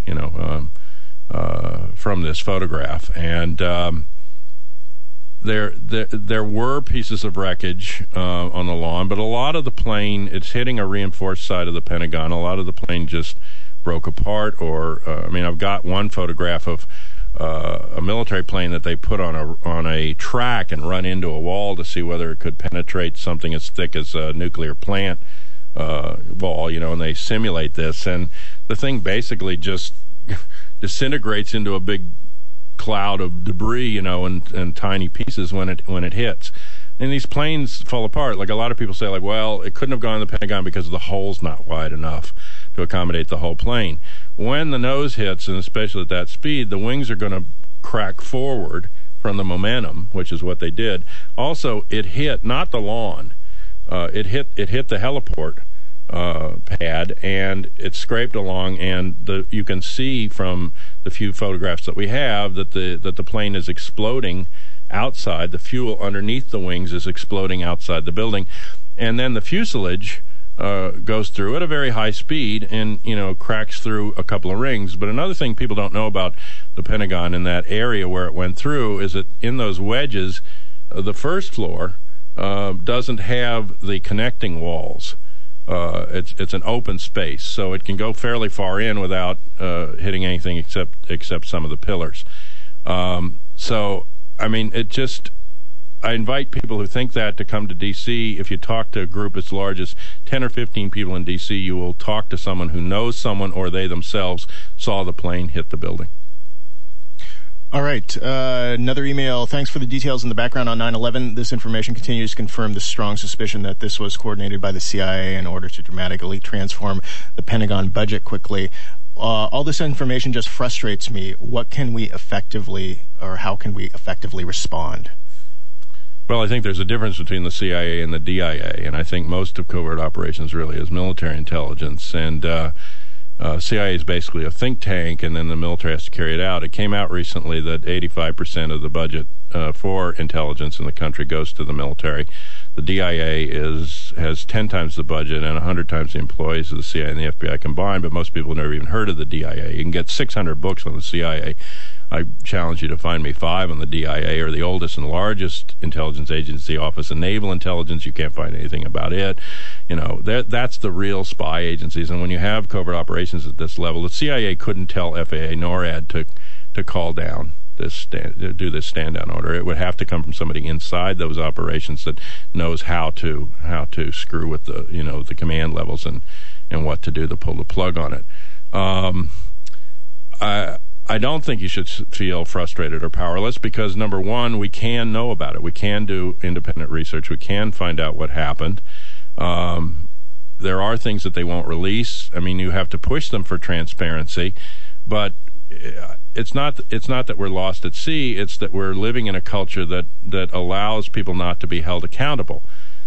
from this photograph. And there were pieces of wreckage on the lawn, but a lot of the plane, it's hitting a reinforced side of the Pentagon. A lot of the plane just broke apart, I've got one photograph of a military plane that they put on a track and run into a wall to see whether it could penetrate something as thick as a nuclear plant wall, and they simulate this, and the thing basically just disintegrates into a big cloud of debris, and tiny pieces when it hits. And these planes fall apart. Like, a lot of people say, well, it couldn't have gone in the Pentagon because the hole's not wide enough to accommodate the whole plane. When the nose hits, and especially at that speed, the wings are going to crack forward from the momentum, which is what they did. Also, it hit not the lawn. It hit the heliport pad, and it scraped along, and you can see from the few photographs that we have that the plane is exploding outside. The fuel underneath the wings is exploding outside the building, and then the fuselage goes through at a very high speed and cracks through a couple of rings. But another thing people don't know about the Pentagon in that area where it went through is that in those wedges, the first floor doesn't have the connecting walls. It's an open space, so it can go fairly far in without hitting anything except some of the pillars. I invite people who think that to come to D.C. If you talk to a group as large as 10 or 15 people in D.C., you will talk to someone who knows someone, or they themselves saw the plane hit the building. All right. Another email. Thanks for the details in the background on 9/11. This information continues to confirm the strong suspicion that this was coordinated by the CIA in order to dramatically transform the Pentagon budget quickly. All this information just frustrates me. What can we effectively, or how can we effectively respond? Well, I think there's a difference between the CIA and the DIA, and I think most of covert operations really is military intelligence. And CIA is basically a think tank, and then the military has to carry it out. It came out recently that 85% of the budget for intelligence in the country goes to the military. The DIA has 10 times the budget and 100 times the employees of the CIA and the FBI combined, but most people have never even heard of the DIA. You can get 600 books on the CIA. I challenge you to find me 5 on the DIA, or the oldest and largest intelligence agency, Office of Naval Intelligence. You can't find anything about it. That's the real spy agencies. And when you have covert operations at this level, the CIA couldn't tell FAA NORAD to call down do this stand-down order. It would have to come from somebody inside those operations that knows how to screw with the command levels and what to do to pull the plug on it. I don't think you should feel frustrated or powerless, because, number one, we can know about it. We can do independent research. We can find out what happened. There are things that they won't release. I mean, you have to push them for transparency. But it's not that we're lost at sea. It's that we're living in a culture that allows people not to be held accountable.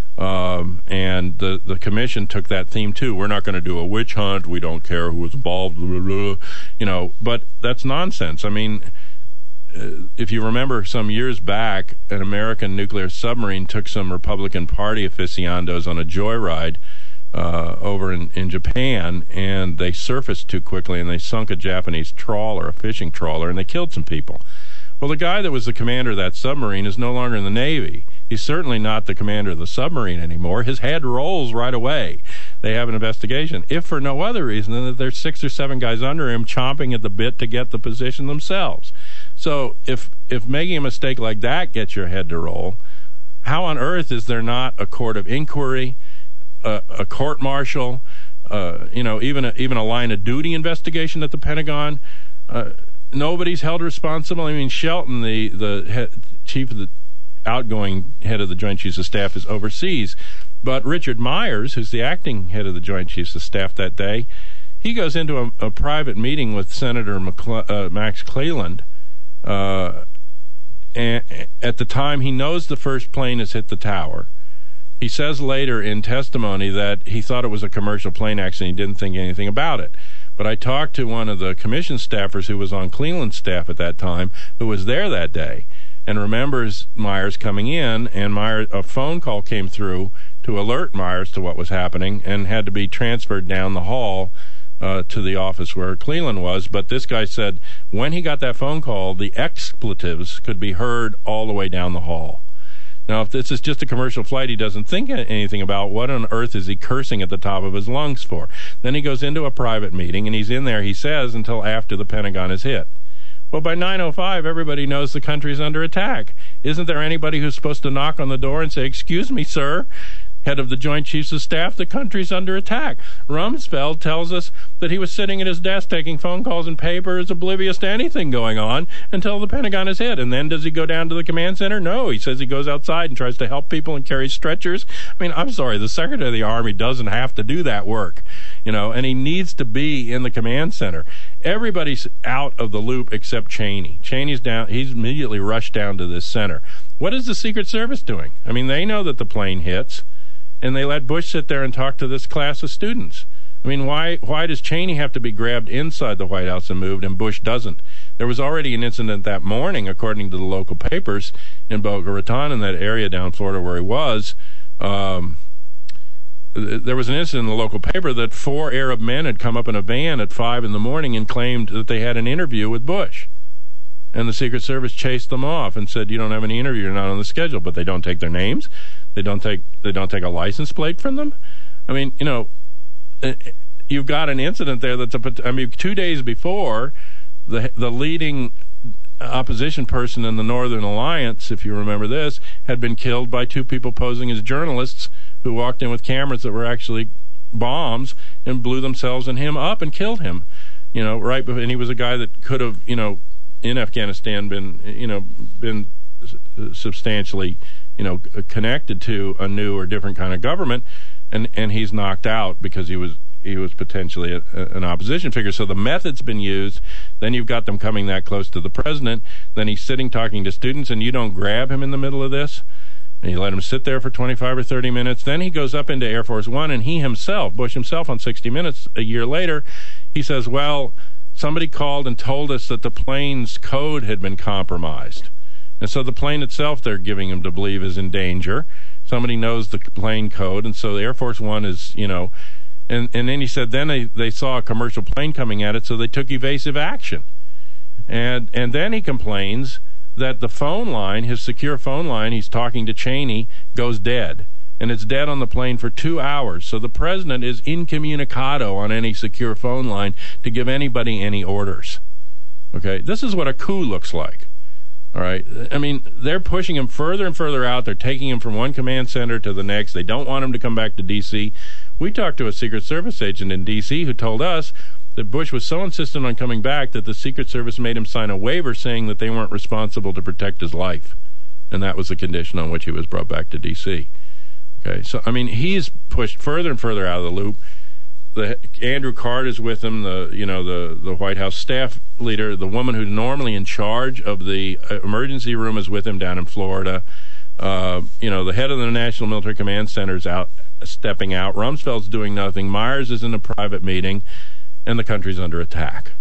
And the commission took that theme too. We're not going to do a witch hunt. We don't care who was involved. Blah, blah, blah. But that's nonsense. I mean, if you remember some years back, an American nuclear submarine took some Republican Party aficionados on a joyride over in Japan, and they surfaced too quickly, and they sunk a Japanese trawler, a fishing trawler, and they killed some people. Well, the guy that was the commander of that submarine is no longer in the Navy. He's certainly not the commander of the submarine anymore. His head rolls right away. They have an investigation, if for no other reason than that there's 6 or 7 guys under him chomping at the bit to get the position themselves. So if making a mistake like that gets your head to roll, how on earth is there not a court of inquiry, a court-martial, even a line of duty investigation at the Pentagon? Nobody's held responsible. I mean, Shelton, the chief of the outgoing head of the Joint Chiefs of Staff, is overseas. But Richard Myers, who's the acting head of the Joint Chiefs of Staff that day, he goes into a private meeting with Senator Max Cleland. And at the time, he knows the first plane has hit the tower. He says later in testimony that he thought it was a commercial plane accident. He didn't think anything about it. But I talked to one of the commission staffers who was on Cleland's staff at that time, who was there that day, and remembers Myers coming in, and a phone call came through to alert Myers to what was happening, and had to be transferred down the hall to the office where Cleland was. But this guy said when he got that phone call, the expletives could be heard all the way down the hall. Now, if this is just a commercial flight, he doesn't think anything about what on earth is he cursing at the top of his lungs for. Then he goes into a private meeting, and he's in there, he says, until after the Pentagon is hit. Well, by 9:05, everybody knows the country's under attack. Isn't there anybody who's supposed to knock on the door and say, "Excuse me, sir, head of the Joint Chiefs of Staff, the country's under attack"? Rumsfeld tells us that he was sitting at his desk taking phone calls and papers, oblivious to anything going on until the Pentagon is hit. And then does he go down to the command center? No, he says he goes outside and tries to help people and carries stretchers. I mean, I'm sorry, the Secretary of the Army doesn't have to do that work, and he needs to be in the command center. Everybody's out of the loop except Cheney. Cheney's down. He's immediately rushed down to this center. What is the Secret Service doing? I mean, they know that the plane hits, and they let Bush sit there and talk to this class of students. I mean, why does Cheney have to be grabbed inside the White House and moved, and Bush doesn't? There was already an incident that morning, according to the local papers, in Boca Raton, in that area down in Florida where he was. There was an incident in the local paper that 4 Arab men had come up in a van at 5 in the morning and claimed that they had an interview with Bush. And the Secret Service chased them off and said, "You don't have any interview, you're not on the schedule." But they don't take their names. They don't take a license plate from them. I mean, you've got an incident there 2 days before, the leading opposition person in the Northern Alliance, if you remember this, had been killed by 2 people posing as journalists who walked in with cameras that were actually bombs and blew themselves and him up and killed him. Right, and he was a guy that could have, in Afghanistan been substantially, connected to a new or different kind of government, and he's knocked out because he was potentially an opposition figure. So the method's been used. Then you've got them coming that close to the president. Then he's sitting talking to students, and you don't grab him in the middle of this. And you let him sit there for 25 or 30 minutes. Then he goes up into Air Force One, and Bush himself on 60 Minutes a year later, he says, well, somebody called and told us that the plane's code had been compromised. And so the plane itself, they're giving him to believe, is in danger. Somebody knows the plane code, and so the Air Force One is, and then he said then they saw a commercial plane coming at it, so they took evasive action. And then he complains that the phone line, his secure phone line, he's talking to Cheney, goes dead. And it's dead on the plane for 2 hours. So the president is incommunicado on any secure phone line to give anybody any orders. Okay? This is what a coup looks like. All right? I mean, they're pushing him further and further out. They're taking him from one command center to the next. They don't want him to come back to D.C. We talked to a Secret Service agent in D.C. who told us that Bush was so insistent on coming back that the Secret Service made him sign a waiver saying that they weren't responsible to protect his life. And that was the condition on which he was brought back to D.C. Okay, so, I mean, he's pushed further and further out of the loop. Andrew Card is with him, the White House staff leader. The woman who's normally in charge of the emergency room is with him down in Florida. The head of the National Military Command Center is stepping out. Rumsfeld's doing nothing. Myers is in a private meeting, and the country's under attack.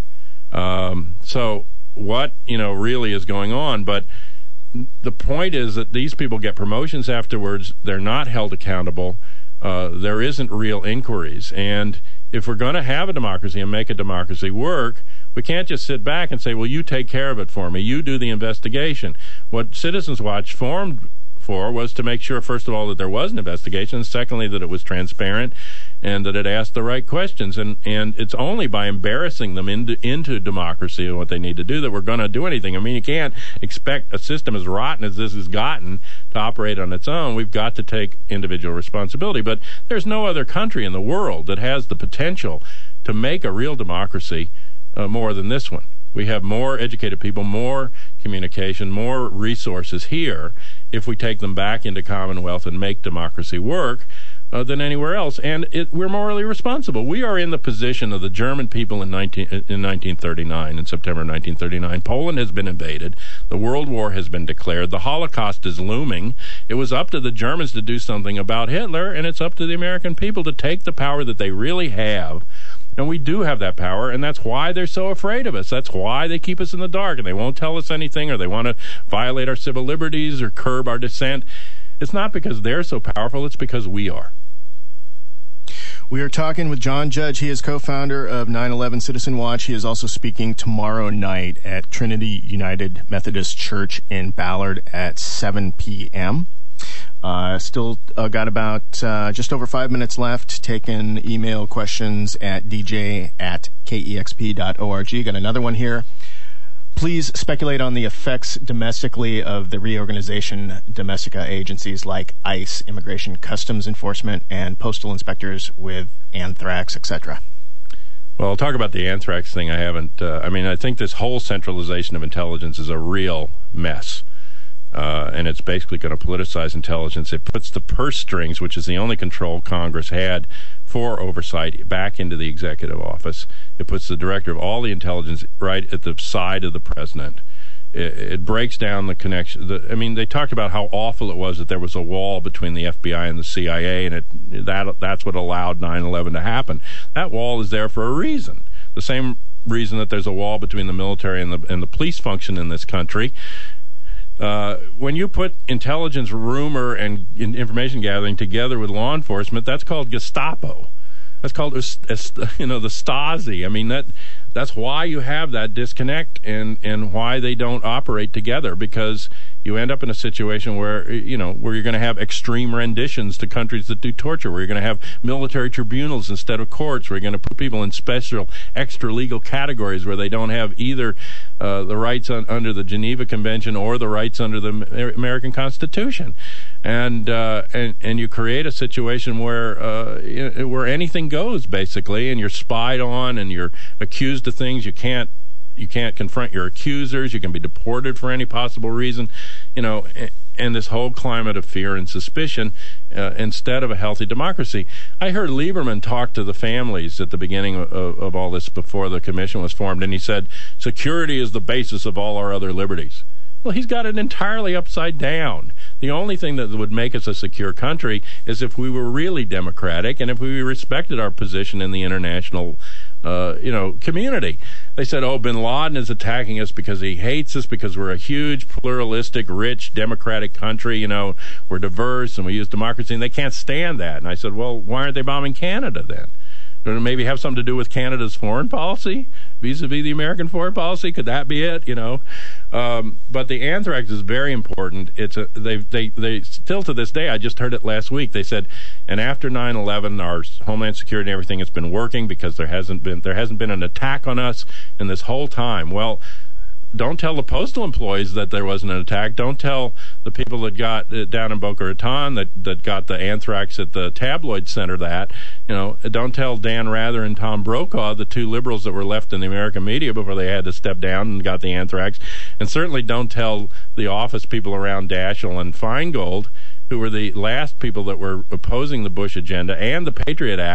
So what, really is going on? But the point is that these people get promotions afterwards. They're not held accountable. There isn't real inquiries. And if we're going to have a democracy and make a democracy work, we can't just sit back and say, well, you take care of it for me. You do the investigation. What Citizens Watch formed for was to make sure, first of all, that there was an investigation, and secondly, that it was transparent and that it asked the right questions. And it's only by embarrassing them into democracy and what they need to do that we're going to do anything. I mean, you can't expect a system as rotten as this has gotten to operate on its own. We've got to take individual responsibility. But there's no other country in the world that has the potential to make a real democracy more than this one. We have more educated people, more communication, more resources here if we take them back into Commonwealth and make democracy work than anywhere else. And we're morally responsible. We are in the position of the German people in 1939, in September 1939. Poland has been invaded. The World War has been declared. The Holocaust is looming. It was up to the Germans to do something about Hitler, and it's up to the American people to take the power that they really have. And we do have that power, and that's why they're so afraid of us. That's why they keep us in the dark, and they won't tell us anything, or they want to violate our civil liberties or curb our dissent. It's not because they're so powerful, it's because we are. We are talking with John Judge. He is co-founder of 9/11 Citizen Watch. He is also speaking tomorrow night at Trinity United Methodist Church in Ballard at 7 p.m. Still got about just over 5 minutes left. Taking email questions at dj@kexp.org. Got another one here. Please speculate on the effects domestically of the reorganization domestica agencies like ICE, Immigration Customs Enforcement, and postal inspectors with anthrax, etc. Well, I'll talk about the anthrax thing. I think this whole centralization of intelligence is a real mess. And it's basically going to politicize intelligence. It puts the purse strings, which is the only control Congress had for oversight, back into the executive office. It puts the director of all the intelligence right at the side of the president. It breaks down the connection. They talked about how awful it was that there was a wall between the FBI and the CIA, and that's what allowed 9/11 to happen. That wall is there for a reason. The same reason that there's a wall between the military and the police function in this country. When you put intelligence, rumor, and information gathering together with law enforcement, that's called Gestapo. That's called, the Stasi. That's why you have that disconnect and why they don't operate together, because you end up in a situation where you're going to have extreme renditions to countries that do torture, where you're going to have military tribunals instead of courts, where you're going to put people in special extra legal categories where they don't have either the rights under the Geneva Convention or the rights under the American Constitution. And you create a situation where anything goes, basically, and you're spied on and you're accused of things. You can't confront your accusers. You can be deported for any possible reason, and this whole climate of fear and suspicion instead of a healthy democracy. I heard Lieberman talk to the families at the beginning of all this before the commission was formed, and he said, security is the basis of all our other liberties. Well, he's got it entirely upside down. The only thing that would make us a secure country is if we were really democratic and if we respected our position in the international community. They said, bin Laden is attacking us because he hates us, because we're a huge, pluralistic, rich, democratic country. We're diverse and we use democracy, and they can't stand that. And I said, well, why aren't they bombing Canada then? Does it maybe have something to do with Canada's foreign policy vis-a-vis the American foreign policy? Could that be it? But the anthrax is very important. They still to this day, I just heard it last week. They said, and after 9/11, our Homeland Security and everything has been working because there hasn't been an attack on us in this whole time. Well, don't tell the postal employees that there wasn't an attack. Don't tell the people that got down in Boca Raton that got the anthrax at the tabloid center that. Don't tell Dan Rather and Tom Brokaw, the two liberals that were left in the American media before they had to step down and got the anthrax. And certainly don't tell the office people around Daschle and Feingold, who were the last people that were opposing the Bush agenda and the Patriot Act,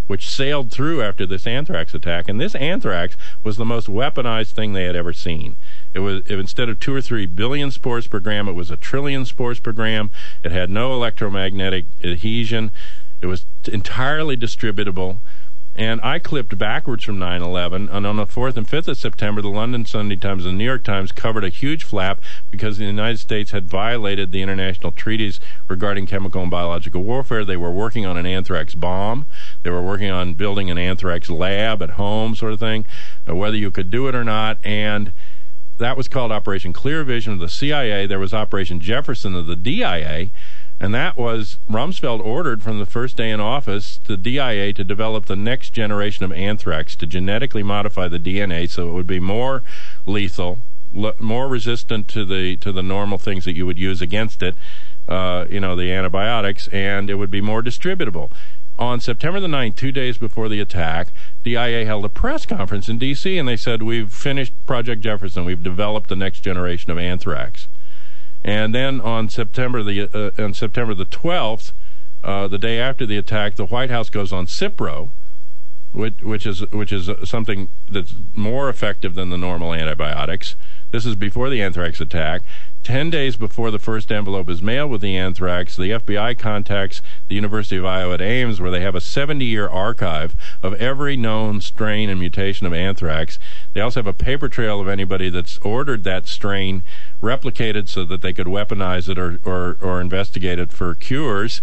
which sailed through after this anthrax attack. And this anthrax was the most weaponized thing they had ever seen. Instead of 2 or 3 billion spores per gram, it was 1 trillion spores per gram. It had no electromagnetic adhesion. It was entirely distributable. And I clipped backwards from 9/11, and on the 4th and 5th of September, the London Sunday Times and the New York Times covered a huge flap because the United States had violated the international treaties regarding chemical and biological warfare. They were working on an anthrax bomb. They were working on building an anthrax lab at home, sort of thing, whether you could do it or not. And that was called Operation Clear Vision of the CIA. There was Operation Jefferson of the DIA. And that was, Rumsfeld ordered from the first day in office the DIA to develop the next generation of anthrax, to genetically modify the DNA so it would be more lethal, more resistant to the normal things that you would use against it, the antibiotics, and it would be more distributable. On September the 9th, 2 days before the attack, DIA held a press conference in D.C., and they said, we've finished Project Jefferson. We've developed the next generation of anthrax. And then on September the 12th, the day after the attack, the White House goes on Cipro, which is something that's more effective than the normal antibiotics. This is before the anthrax attack. 10 days before the first envelope is mailed with the anthrax, the FBI contacts the University of Iowa at Ames, where they have a 70-year archive of every known strain and mutation of anthrax. They also have a paper trail of anybody that's ordered that strain replicated so that they could weaponize it or investigate it for cures.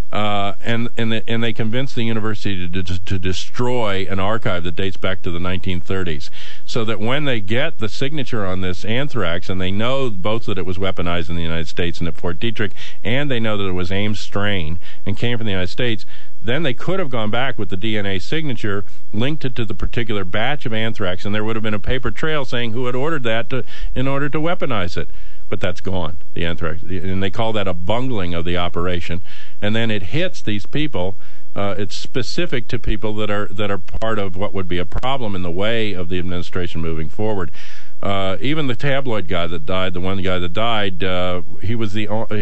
And they convinced the university to destroy an archive that dates back to the 1930s, so that when they get the signature on this anthrax, and they know both that it was weaponized in the United States and at Fort Detrick, and they know that it was Ames strain and came from the United States, then they could have gone back with the DNA signature, linked it to the particular batch of anthrax, and there would have been a paper trail saying who had ordered that in order to weaponize it. But that's gone, the anthrax, and they call that a bungling of the operation. And then it hits these people. It's specific to people that are part of what would be a problem in the way of the administration moving forward. Even the tabloid guy that died, the one guy that died, he was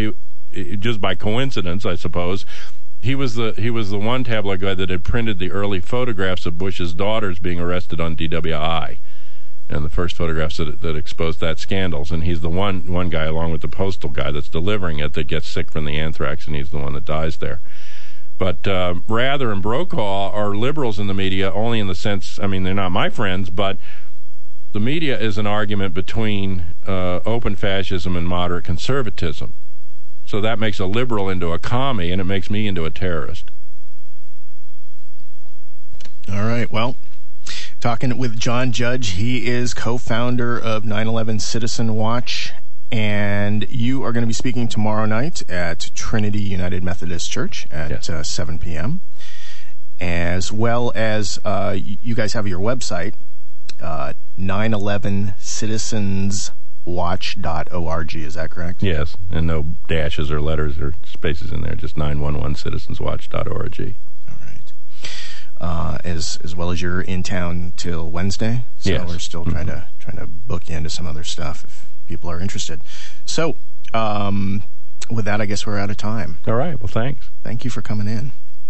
just by coincidence, I suppose. He was the one tabloid guy that had printed the early photographs of Bush's daughters being arrested on DWI. And the first photographs that exposed that scandals, and he's the one guy, along with the postal guy that's delivering it, that gets sick from the anthrax, and he's the one that dies there. But Rather and Brokaw are liberals in the media, only in the sense, I mean, they're not my friends, but the media is an argument between open fascism and moderate conservatism. So that makes a liberal into a commie, and it makes me into a terrorist. All right, well, talking with John Judge. He is co-founder of 9/11 Citizen Watch, and you are going to be speaking tomorrow night at Trinity United Methodist Church at 7 p.m., as well as you guys have your website, 911citizenswatch.org. Is that correct? Yes, and no dashes or letters or spaces in there, just 911citizenswatch.org. As well as you're in town till Wednesday, so yes. We're still trying to book you into some other stuff if people are interested. So, with that, I guess we're out of time. All right. Well, thanks. Thank you for coming in.